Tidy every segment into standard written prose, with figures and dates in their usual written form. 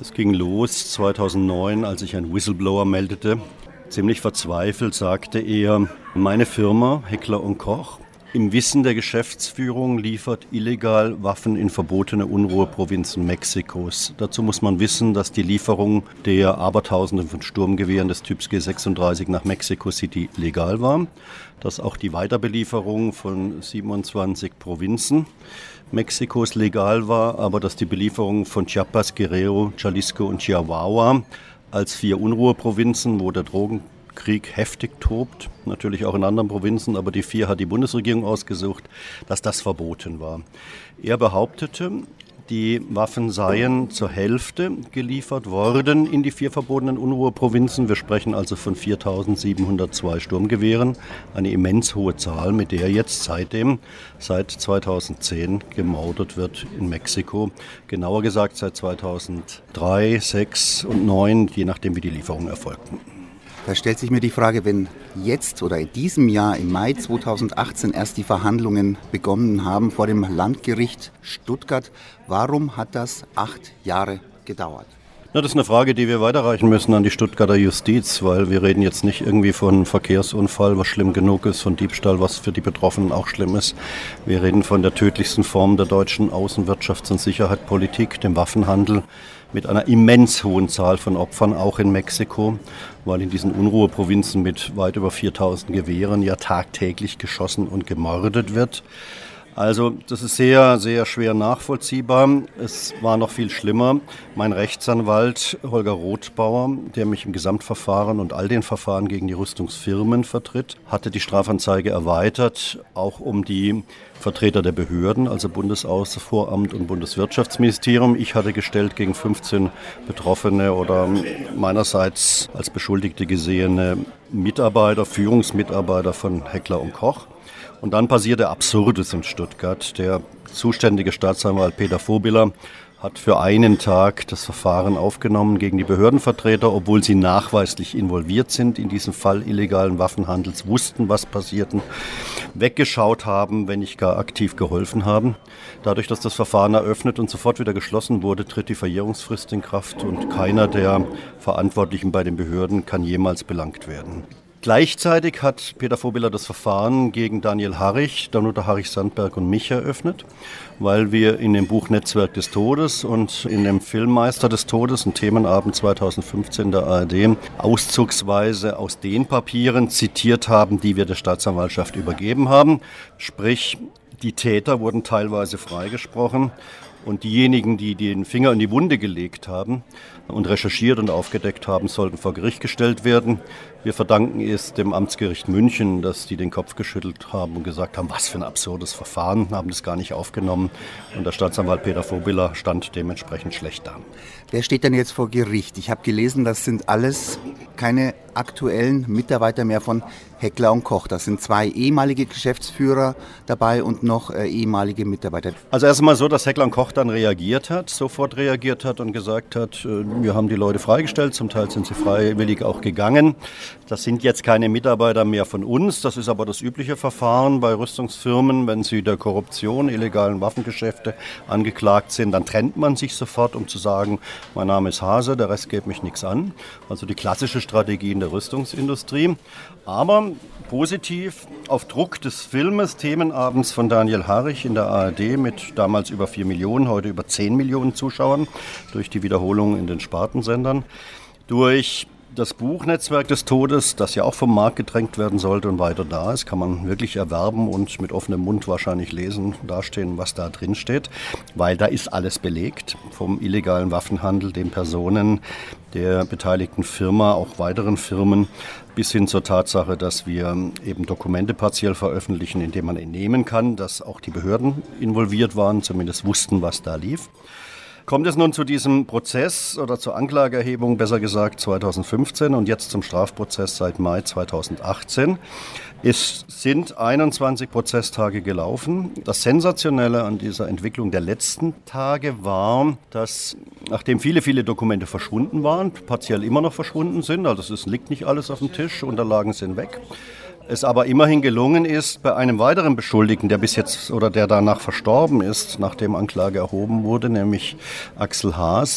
Es ging los 2009, als ich einen Whistleblower meldete. Ziemlich verzweifelt sagte er, meine Firma Heckler & Koch im Wissen der Geschäftsführung liefert illegal Waffen in verbotene Unruheprovinzen Mexikos. Dazu muss man wissen, dass die Lieferung der Abertausenden von Sturmgewehren des Typs G36 nach Mexico City legal war, dass auch die Weiterbelieferung von 27 Provinzen Mexikos legal war, aber dass die Belieferung von Chiapas, Guerrero, Jalisco und Chihuahua als 4 Unruheprovinzen, wo der Drogenkrieg heftig tobt, natürlich auch in anderen Provinzen, aber die 4 hat die Bundesregierung ausgesucht, dass das verboten war. Er behauptete, die Waffen seien zur Hälfte geliefert worden in die 4 verbotenen Unruheprovinzen. Wir sprechen also von 4.702 Sturmgewehren, eine immens hohe Zahl, mit der jetzt seit 2010 gemordet wird in Mexiko. Genauer gesagt seit 2003, 2006 und 2009, je nachdem wie die Lieferungen erfolgten. Da stellt sich mir die Frage, wenn jetzt oder in diesem Jahr, im Mai 2018, erst die Verhandlungen begonnen haben vor dem Landgericht Stuttgart, warum hat das 8 Jahre gedauert? Das ist eine Frage, die wir weiterreichen müssen an die Stuttgarter Justiz, weil wir reden jetzt nicht irgendwie von Verkehrsunfall, was schlimm genug ist, von Diebstahl, was für die Betroffenen auch schlimm ist. Wir reden von der tödlichsten Form der deutschen Außenwirtschafts- und Sicherheitspolitik, dem Waffenhandel, mit einer immens hohen Zahl von Opfern, auch in Mexiko, weil in diesen Unruheprovinzen mit weit über 4.000 Gewehren ja tagtäglich geschossen und gemordet wird. Also das ist sehr, sehr schwer nachvollziehbar. Es war noch viel schlimmer. Mein Rechtsanwalt Holger Rothbauer, der mich im Gesamtverfahren und all den Verfahren gegen die Rüstungsfirmen vertritt, hatte die Strafanzeige erweitert, auch um die Vertreter der Behörden, also Bundesaußenvoramt und Bundeswirtschaftsministerium. Ich hatte gestellt gegen 15 Betroffene oder meinerseits als Beschuldigte gesehene Mitarbeiter, Führungsmitarbeiter von Heckler & Koch. Und dann passierte Absurdes in Stuttgart. Der zuständige Staatsanwalt Peter Vorbiller hat für einen Tag das Verfahren aufgenommen gegen die Behördenvertreter, obwohl sie nachweislich involviert sind in diesem Fall illegalen Waffenhandels, wussten, was passierten, weggeschaut haben, wenn nicht gar aktiv geholfen haben. Dadurch, dass das Verfahren eröffnet und sofort wieder geschlossen wurde, tritt die Verjährungsfrist in Kraft und keiner der Verantwortlichen bei den Behörden kann jemals belangt werden. Gleichzeitig hat Peter Vorbiller das Verfahren gegen Daniel Harrich, Danuta Harrich-Sandberg und mich eröffnet, weil wir in dem Buch Netzwerk des Todes und in dem Film Meister des Todes, ein Themenabend 2015 der ARD, auszugsweise aus den Papieren zitiert haben, die wir der Staatsanwaltschaft übergeben haben. Sprich, die Täter wurden teilweise freigesprochen. Und diejenigen, die den Finger in die Wunde gelegt haben und recherchiert und aufgedeckt haben, sollten vor Gericht gestellt werden. Wir verdanken es dem Amtsgericht München, dass die den Kopf geschüttelt haben und gesagt haben, was für ein absurdes Verfahren, haben das gar nicht aufgenommen. Und der Staatsanwalt Peter Vorbiller stand dementsprechend schlecht da. Wer steht denn jetzt vor Gericht? Ich habe gelesen, das sind alles keine aktuellen Mitarbeiter mehr von Heckler & Koch. Das sind 2 ehemalige Geschäftsführer dabei und noch ehemalige Mitarbeiter. Also erst einmal so, dass Heckler & Koch dann sofort reagiert hat und gesagt hat, wir haben die Leute freigestellt, zum Teil sind sie freiwillig auch gegangen. Das sind jetzt keine Mitarbeiter mehr von uns, das ist aber das übliche Verfahren bei Rüstungsfirmen. Wenn sie der Korruption, illegalen Waffengeschäfte angeklagt sind, dann trennt man sich sofort, um zu sagen, mein Name ist Hase, der Rest geht mich nichts an. Also die klassische Strategie in der Rüstungsindustrie. Aber positiv, auf Druck des Filmes Themenabends von Daniel Harrich in der ARD mit damals über 4 Millionen, heute über 10 Millionen Zuschauern, durch die Wiederholung in den Spartensendern, durch das Buch Netzwerk des Todes, das ja auch vom Markt gedrängt werden sollte und weiter da ist, kann man wirklich erwerben und mit offenem Mund wahrscheinlich lesen, dastehen, was da drin steht, weil da ist alles belegt, vom illegalen Waffenhandel, den Personen der beteiligten Firma, auch weiteren Firmen, bis hin zur Tatsache, dass wir eben Dokumente partiell veröffentlichen, indem man entnehmen kann, dass auch die Behörden involviert waren, zumindest wussten, was da lief. Kommt es nun zu diesem Prozess oder zur Anklageerhebung, besser gesagt 2015 und jetzt zum Strafprozess seit Mai 2018. Es sind 21 Prozesstage gelaufen. Das Sensationelle an dieser Entwicklung der letzten Tage war, dass nachdem viele, viele Dokumente verschwunden waren, partiell immer noch verschwunden sind, also es liegt nicht alles auf dem Tisch, Unterlagen sind weg, es aber immerhin gelungen ist, bei einem weiteren Beschuldigten, der bis jetzt oder der danach verstorben ist, nachdem Anklage erhoben wurde, nämlich Axel Haas,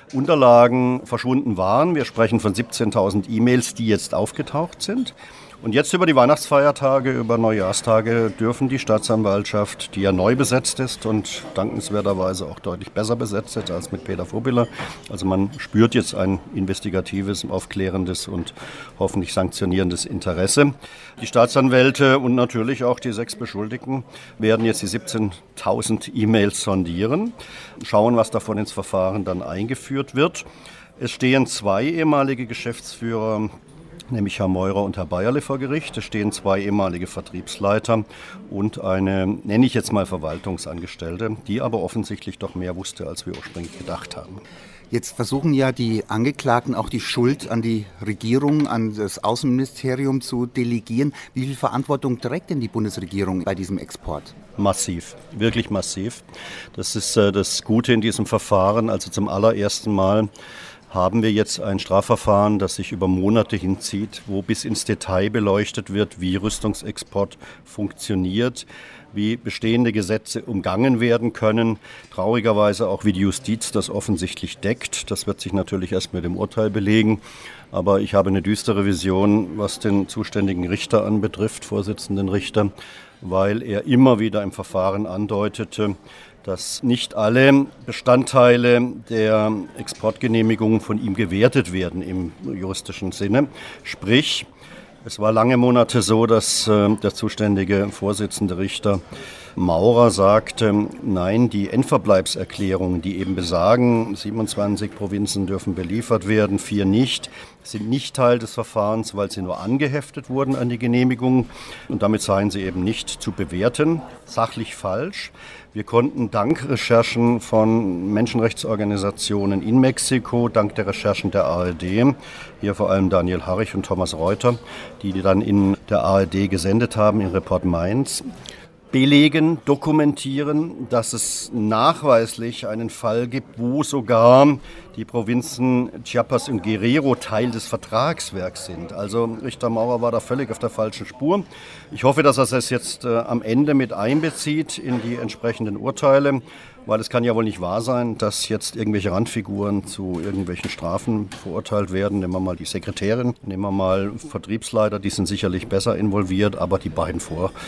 Unterlagen verschwunden waren. Wir sprechen von 17.000 E-Mails, die jetzt aufgetaucht sind. Und jetzt über die Weihnachtsfeiertage, über Neujahrstage dürfen die Staatsanwaltschaft, die ja neu besetzt ist und dankenswerterweise auch deutlich besser besetzt ist als mit Peter Vobiller. Also man spürt jetzt ein investigatives, aufklärendes und hoffentlich sanktionierendes Interesse. Die Staatsanwälte und natürlich auch die 6 Beschuldigten werden jetzt die 17.000 E-Mails sondieren, schauen, was davon ins Verfahren dann eingeführt wird. Es stehen 2 ehemalige Geschäftsführer, nämlich Herr Meurer und Herr Bayerle vor Gericht. Es stehen 2 ehemalige Vertriebsleiter und eine, nenne ich jetzt mal Verwaltungsangestellte, die aber offensichtlich doch mehr wusste, als wir ursprünglich gedacht haben. Jetzt versuchen ja die Angeklagten auch die Schuld an die Regierung, an das Außenministerium zu delegieren. Wie viel Verantwortung trägt denn die Bundesregierung bei diesem Export? Massiv, wirklich massiv. Das ist das Gute in diesem Verfahren. Also zum allerersten Mal haben wir jetzt ein Strafverfahren, das sich über Monate hinzieht, wo bis ins Detail beleuchtet wird, wie Rüstungsexport funktioniert, wie bestehende Gesetze umgangen werden können, traurigerweise auch wie die Justiz das offensichtlich deckt. Das wird sich natürlich erst mit dem Urteil belegen. Aber ich habe eine düstere Vision, was den zuständigen Richter anbetrifft, Vorsitzenden Richter, weil er immer wieder im Verfahren andeutete, dass nicht alle Bestandteile der Exportgenehmigung von ihm gewertet werden im juristischen Sinne. Sprich, es war lange Monate so, dass der zuständige Vorsitzende Richter Maurer sagte, nein, die Endverbleibserklärungen, die eben besagen, 27 Provinzen dürfen beliefert werden, 4 nicht, sind nicht Teil des Verfahrens, weil sie nur angeheftet wurden an die Genehmigung und damit seien sie eben nicht zu bewerten. Sachlich falsch. Wir konnten dank Recherchen von Menschenrechtsorganisationen in Mexiko, dank der Recherchen der ARD, hier vor allem Daniel Harrich und Thomas Reuter, die dann in der ARD gesendet haben, in Report Mainz, belegen, dokumentieren, dass es nachweislich einen Fall gibt, wo sogar die Provinzen Chiapas und Guerrero Teil des Vertragswerks sind. Also Richter Maurer war da völlig auf der falschen Spur. Ich hoffe, dass er es jetzt am Ende mit einbezieht in die entsprechenden Urteile, weil es kann ja wohl nicht wahr sein, dass jetzt irgendwelche Randfiguren zu irgendwelchen Strafen verurteilt werden. Nehmen wir mal die Sekretärin, nehmen wir mal Vertriebsleiter, die sind sicherlich besser involviert, aber die beiden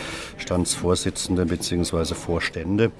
Vorstandsvorsitzenden bzw. Vorstände,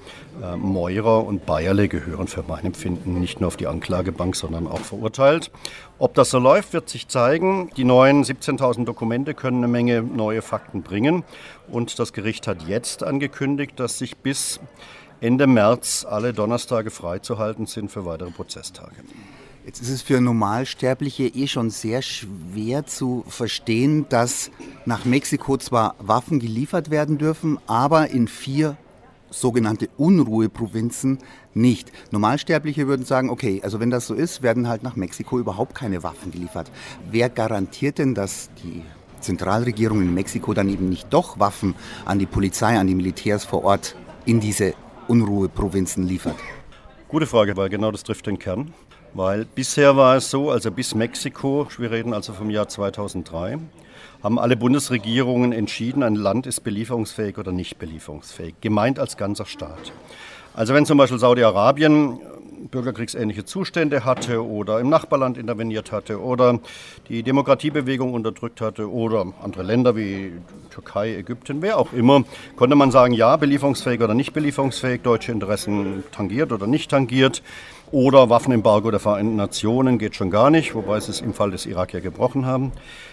Meurer und Bayerle, gehören für mein Empfinden nicht nur auf die Anklagebank, sondern auch verurteilt. Ob das so läuft, wird sich zeigen. Die neuen 17.000 Dokumente können eine Menge neue Fakten bringen und das Gericht hat jetzt angekündigt, dass sich bis Ende März alle Donnerstage freizuhalten sind für weitere Prozesstage. Jetzt ist es für Normalsterbliche schon sehr schwer zu verstehen, dass nach Mexiko zwar Waffen geliefert werden dürfen, aber in 4 sogenannte Unruheprovinzen nicht. Normalsterbliche würden sagen, okay, also wenn das so ist, werden halt nach Mexiko überhaupt keine Waffen geliefert. Wer garantiert denn, dass die Zentralregierung in Mexiko dann eben nicht doch Waffen an die Polizei, an die Militärs vor Ort in diese Unruheprovinzen liefert? Gute Frage, weil genau das trifft den Kern. Weil bisher war es so, also bis Mexiko, wir reden also vom Jahr 2003, haben alle Bundesregierungen entschieden, ein Land ist belieferungsfähig oder nicht belieferungsfähig, gemeint als ganzer Staat. Also wenn zum Beispiel Saudi-Arabien bürgerkriegsähnliche Zustände hatte oder im Nachbarland interveniert hatte oder die Demokratiebewegung unterdrückt hatte oder andere Länder wie Türkei, Ägypten, wer auch immer, konnte man sagen, ja, belieferungsfähig oder nicht belieferungsfähig, deutsche Interessen tangiert oder nicht tangiert. Oder Waffenembargo der Vereinten Nationen geht schon gar nicht, wobei sie es im Fall des Irak ja gebrochen haben.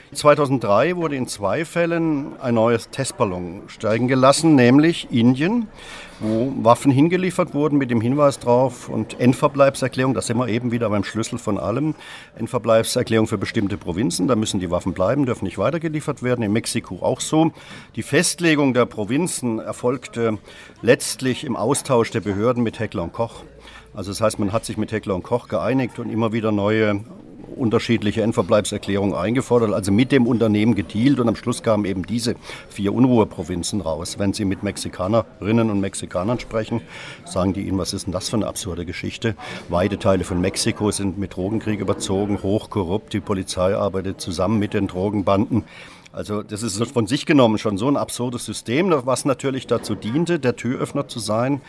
2003 wurde in 2 Fällen ein neues Testballon steigen gelassen, nämlich Indien, wo Waffen hingeliefert wurden mit dem Hinweis drauf und Endverbleibserklärung, da sind wir eben wieder beim Schlüssel von allem, Endverbleibserklärung für bestimmte Provinzen, da müssen die Waffen bleiben, dürfen nicht weitergeliefert werden, in Mexiko auch so. Die Festlegung der Provinzen erfolgte letztlich im Austausch der Behörden mit Heckler & Koch. Also das heißt, man hat sich mit Heckler & Koch geeinigt und immer wieder neue unterschiedliche Endverbleibserklärungen eingefordert, also mit dem Unternehmen gedealt und am Schluss kamen eben diese 4 Unruheprovinzen raus. Wenn Sie mit Mexikanerinnen und Mexikanern sprechen, sagen die Ihnen, was ist denn das für eine absurde Geschichte? Weite Teile von Mexiko sind mit Drogenkrieg überzogen, hochkorrupt, die Polizei arbeitet zusammen mit den Drogenbanden. Also das ist von sich genommen schon so ein absurdes System, was natürlich dazu diente, der Türöffner zu sein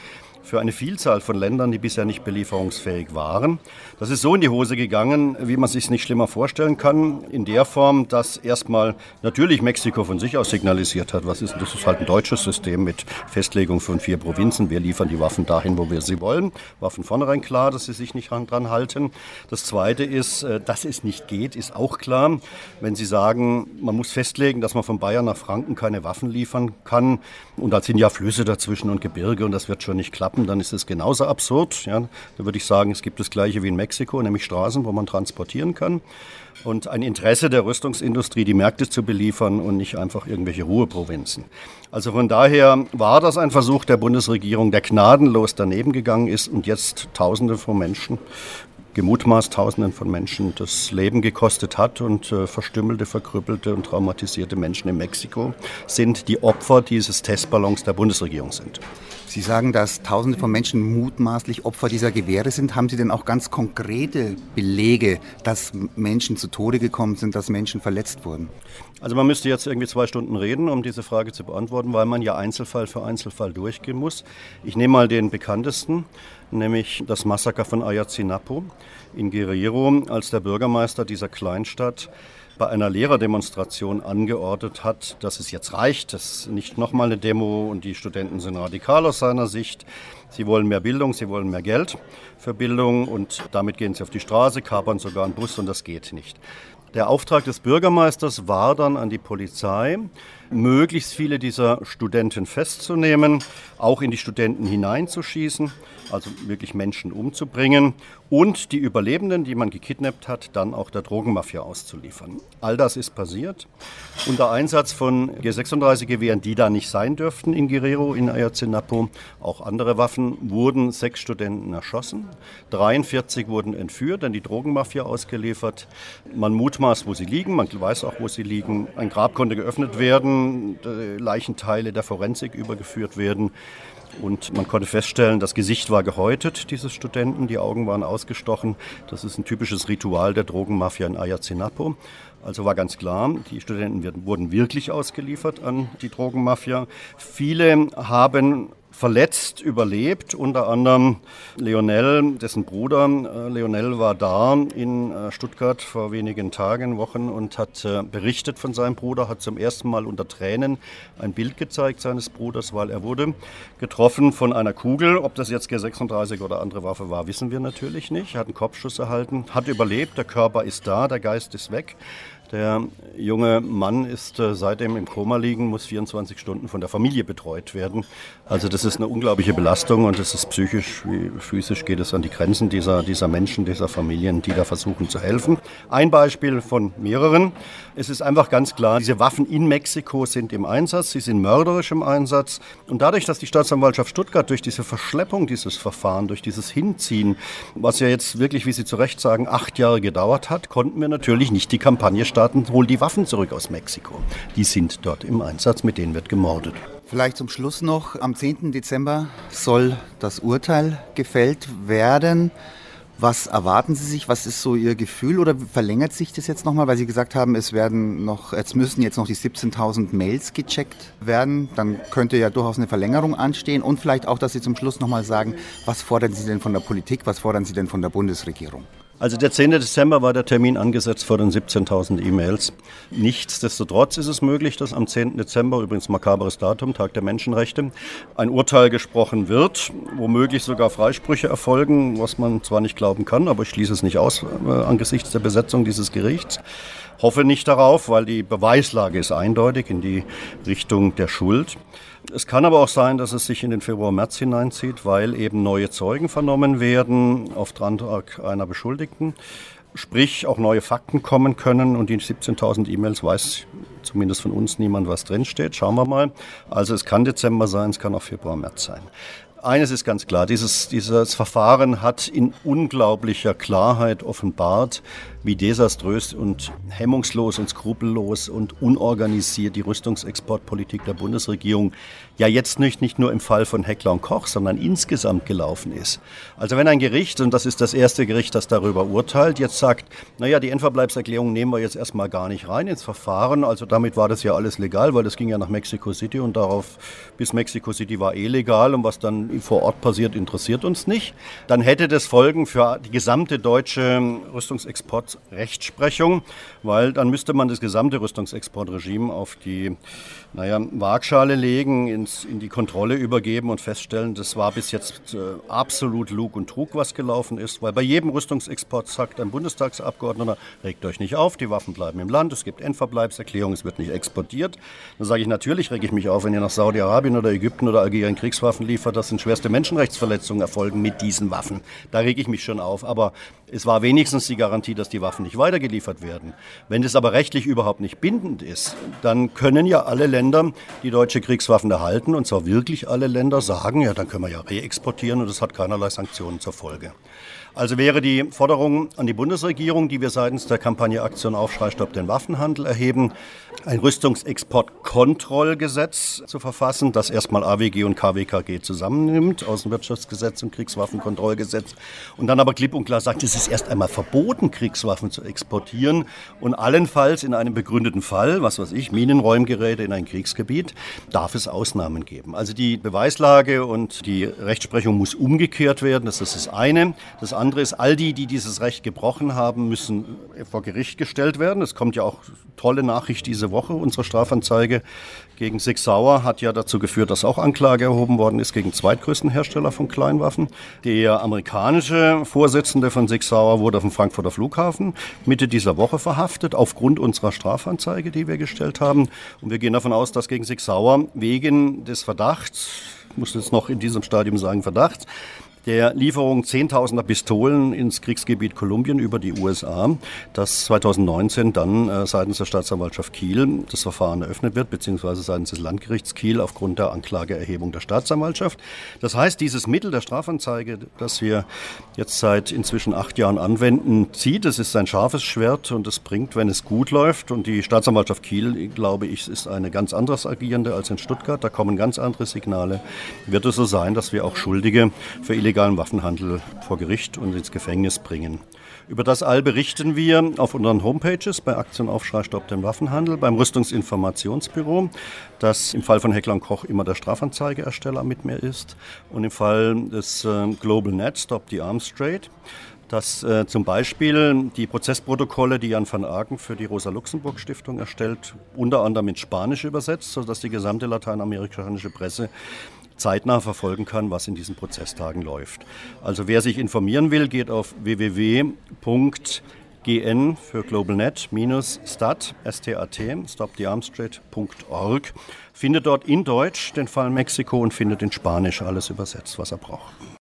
für eine Vielzahl von Ländern, die bisher nicht belieferungsfähig waren. Das ist so in die Hose gegangen, wie man sich nicht schlimmer vorstellen kann, in der Form, dass erstmal natürlich Mexiko von sich aus signalisiert hat, das ist halt ein deutsches System mit Festlegung von 4 Provinzen, wir liefern die Waffen dahin, wo wir sie wollen. War von vornherein klar, dass sie sich nicht dran halten. Das Zweite ist, dass es nicht geht, ist auch klar. Wenn Sie sagen, man muss festlegen, dass man von Bayern nach Franken keine Waffen liefern kann und da sind ja Flüsse dazwischen und Gebirge und das wird schon nicht klappen, dann ist es genauso absurd. Ja. Da würde ich sagen, es gibt das Gleiche wie in Mexiko, nämlich Straßen, wo man transportieren kann. Und ein Interesse der Rüstungsindustrie, die Märkte zu beliefern und nicht einfach irgendwelche Ruheprovinzen. Also von daher war das ein Versuch der Bundesregierung, der gnadenlos daneben gegangen ist und jetzt Tausende von Menschen, gemutmaßt Tausenden von Menschen, das Leben gekostet hat und verstümmelte, verkrüppelte und traumatisierte Menschen in Mexiko sind die Opfer dieses Testballons der Bundesregierung sind. Sie sagen, dass Tausende von Menschen mutmaßlich Opfer dieser Gewehre sind. Haben Sie denn auch ganz konkrete Belege, dass Menschen zu Tode gekommen sind, dass Menschen verletzt wurden? Also man müsste jetzt irgendwie 2 Stunden reden, um diese Frage zu beantworten, weil man ja Einzelfall für Einzelfall durchgehen muss. Ich nehme mal den bekanntesten, nämlich das Massaker von Ayotzinapa in Guerrero, als der Bürgermeister dieser Kleinstadt bei einer Lehrerdemonstration angeordnet hat, dass es jetzt reicht, das ist nicht nochmal eine Demo und die Studenten sind radikal aus seiner Sicht. Sie wollen mehr Bildung, sie wollen mehr Geld für Bildung und damit gehen sie auf die Straße, kapern sogar einen Bus und das geht nicht. Der Auftrag des Bürgermeisters war dann an die Polizei, möglichst viele dieser Studenten festzunehmen, auch in die Studenten hineinzuschießen, also wirklich Menschen umzubringen und die Überlebenden, die man gekidnappt hat, dann auch der Drogenmafia auszuliefern. All das ist passiert. Unter Einsatz von G36-Gewehren, die da nicht sein dürften in Guerrero, in Ayotzinapa, auch andere Waffen, wurden 6 Studenten erschossen. 43 wurden entführt, an die Drogenmafia ausgeliefert. Man mutmaßt, wo sie liegen, man weiß auch, wo sie liegen. Ein Grab konnte geöffnet werden, Leichenteile der Forensik übergeführt werden. Und man konnte feststellen, das Gesicht war gehäutet, dieses Studenten, die Augen waren ausgestochen. Das ist ein typisches Ritual der Drogenmafia in Ayotzinapa. Also war ganz klar, die Studenten wurden wirklich ausgeliefert an die Drogenmafia. Viele haben verletzt überlebt, unter anderem Leonel, dessen Bruder. Leonel war da in Stuttgart vor wenigen Tagen, Wochen und hat berichtet von seinem Bruder, hat zum ersten Mal unter Tränen ein Bild gezeigt seines Bruders, weil er wurde getroffen von einer Kugel. Ob das jetzt G36 oder andere Waffe war, wissen wir natürlich nicht. Er hat einen Kopfschuss erhalten, hat überlebt, der Körper ist da, der Geist ist weg. Der junge Mann ist seitdem im Koma liegen, muss 24 Stunden von der Familie betreut werden. Also das ist eine unglaubliche Belastung und es ist psychisch wie physisch geht es an die Grenzen dieser Menschen, dieser Familien, die da versuchen zu helfen. Ein Beispiel von mehreren. Es ist einfach ganz klar, diese Waffen in Mexiko sind im Einsatz, sie sind mörderisch im Einsatz. Und dadurch, dass die Staatsanwaltschaft Stuttgart durch diese Verschleppung dieses Verfahren, durch dieses Hinziehen, was ja jetzt wirklich, wie Sie zu Recht sagen, 8 Jahre gedauert hat, konnten wir natürlich nicht die Kampagne starten, hol die Waffen zurück aus Mexiko. Die sind dort im Einsatz, mit denen wird gemordet. Vielleicht zum Schluss noch, am 10. Dezember soll das Urteil gefällt werden. Was erwarten Sie sich? Was ist so Ihr Gefühl? Oder verlängert sich das jetzt nochmal, weil Sie gesagt haben, jetzt müssen jetzt noch die 17.000 Mails gecheckt werden. Dann könnte ja durchaus eine Verlängerung anstehen. Und vielleicht auch, dass Sie zum Schluss nochmal sagen, was fordern Sie denn von der Politik, was fordern Sie denn von der Bundesregierung? Also der 10. Dezember war der Termin angesetzt vor den 17.000 E-Mails. Nichtsdestotrotz ist es möglich, dass am 10. Dezember, übrigens makaberes Datum, Tag der Menschenrechte, ein Urteil gesprochen wird, womöglich sogar Freisprüche erfolgen, was man zwar nicht glauben kann, aber ich schließe es nicht aus angesichts der Besetzung dieses Gerichts. Hoffe nicht darauf, weil die Beweislage ist eindeutig in die Richtung der Schuld. Es kann aber auch sein, dass es sich in den Februar, März hineinzieht, weil eben neue Zeugen vernommen werden auf Antrag einer Beschuldigten. Sprich, auch neue Fakten kommen können und die 17.000 E-Mails weiß zumindest von uns niemand, was drinsteht. Schauen wir mal. Also es kann Dezember sein, es kann auch Februar, März sein. Eines ist ganz klar, dieses Verfahren hat in unglaublicher Klarheit offenbart, wie desaströs und hemmungslos und skrupellos und unorganisiert die Rüstungsexportpolitik der Bundesregierung ja jetzt nicht nur im Fall von Heckler und Koch, sondern insgesamt gelaufen ist. Also wenn ein Gericht, und das ist das erste Gericht, das darüber urteilt, jetzt sagt, naja, die Endverbleibserklärung nehmen wir jetzt erstmal gar nicht rein ins Verfahren, also damit war das ja alles legal, weil das ging ja nach Mexico City und darauf bis Mexico City war legal und was dann vor Ort passiert, interessiert uns nicht, dann hätte das Folgen für die gesamte deutsche Rüstungsexportrechtsprechung, weil dann müsste man das gesamte Rüstungsexportregime auf die Waagschale legen, in die Kontrolle übergeben und feststellen, das war bis jetzt absolut Lug und Trug, was gelaufen ist, weil bei jedem Rüstungsexport sagt ein Bundestagsabgeordneter, regt euch nicht auf, die Waffen bleiben im Land, es gibt Endverbleibserklärungen, es wird nicht exportiert. Dann sage ich, natürlich rege ich mich auf, wenn ihr nach Saudi-Arabien oder Ägypten oder Algerien Kriegswaffen liefert, das sind schwerste Menschenrechtsverletzungen erfolgen mit diesen Waffen. Da rege ich mich schon auf, aber es war wenigstens die Garantie, dass die Waffen nicht weitergeliefert werden. Wenn das aber rechtlich überhaupt nicht bindend ist, dann können ja alle Länder, die deutsche Kriegswaffen erhalten, und zwar wirklich alle Länder, sagen, ja, dann können wir ja reexportieren und das hat keinerlei Sanktionen zur Folge. Also wäre die Forderung an die Bundesregierung, die wir seitens der Kampagne Aktion Aufschrei Stopp den Waffenhandel erheben, ein Rüstungsexportkontrollgesetz zu verfassen, das erstmal AWG und KWKG zusammennimmt, Außenwirtschaftsgesetz und Kriegswaffenkontrollgesetz, und dann aber klipp und klar sagt, es ist erst einmal verboten, Kriegswaffen zu exportieren und allenfalls in einem begründeten Fall, was weiß ich, Minenräumgeräte in ein Kriegsgebiet, darf es Ausnahmen geben. Also die Beweislage und die Rechtsprechung muss umgekehrt werden, das ist das eine. Das andere ist, all die dieses Recht gebrochen haben, müssen vor Gericht gestellt werden. Es kommt ja auch tolle Nachricht diese Woche. Unsere Strafanzeige gegen Sig Sauer hat ja dazu geführt, dass auch Anklage erhoben worden ist gegen zweitgrößten Hersteller von Kleinwaffen. Der amerikanische Vorsitzende von Sig Sauer wurde auf dem Frankfurter Flughafen Mitte dieser Woche verhaftet, aufgrund unserer Strafanzeige, die wir gestellt haben. Und wir gehen davon aus, dass gegen Sig Sauer wegen des Verdachts, ich muss jetzt noch in diesem Stadium sagen Verdachts, der Lieferung Zehntausender Pistolen ins Kriegsgebiet Kolumbien über die USA, dass 2019 dann seitens der Staatsanwaltschaft Kiel das Verfahren eröffnet wird, beziehungsweise seitens des Landgerichts Kiel aufgrund der Anklageerhebung der Staatsanwaltschaft. Das heißt, dieses Mittel der Strafanzeige, das wir jetzt seit inzwischen 8 Jahren anwenden, zieht. Es ist ein scharfes Schwert und es bringt, wenn es gut läuft. Und die Staatsanwaltschaft Kiel, glaube ich, ist eine ganz anderes agierende als in Stuttgart. Da kommen ganz andere Signale. Wird es so sein, dass wir auch Schuldige für illegalen Waffenhandel vor Gericht und ins Gefängnis bringen. Über das all berichten wir auf unseren Homepages bei Aktion Aufschrei Stopp den Waffenhandel, beim Rüstungsinformationsbüro, das im Fall von Heckler und Koch immer der Strafanzeigeersteller mit mir ist, und im Fall des Global Net Stop the Arms Trade, dass zum Beispiel die Prozessprotokolle, die Jan van Aken für die Rosa-Luxemburg-Stiftung erstellt, unter anderem ins Spanische übersetzt, sodass die gesamte lateinamerikanische Presse zeitnah verfolgen kann, was in diesen Prozesstagen läuft. Also wer sich informieren will, geht auf www.gn für GlobalNet -stat, stopthearmstrade.org, findet dort in Deutsch den Fall Mexiko und findet in Spanisch alles übersetzt, was er braucht.